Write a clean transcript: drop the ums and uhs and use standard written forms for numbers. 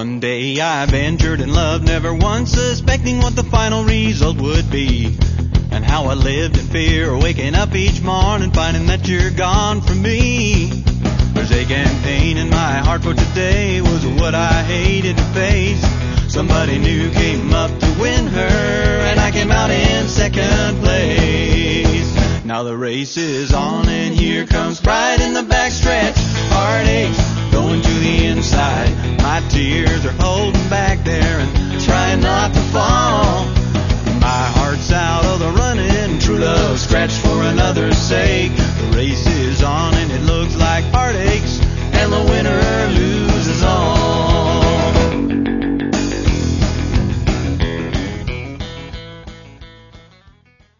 One day I ventured in love, never once suspecting what the final result would be. And how I lived in fear, waking up each morning, finding that you're gone from me. There's ache and pain in my heart, for today was what I hated to face. Somebody new came up to win her, and I came out in second place. Now the race is on, and here comes pride in the backstretch. Heartaches going to the inside. My tears are holding back there and trying not to fall. My heart's out of the running, true love scratched for another's sake.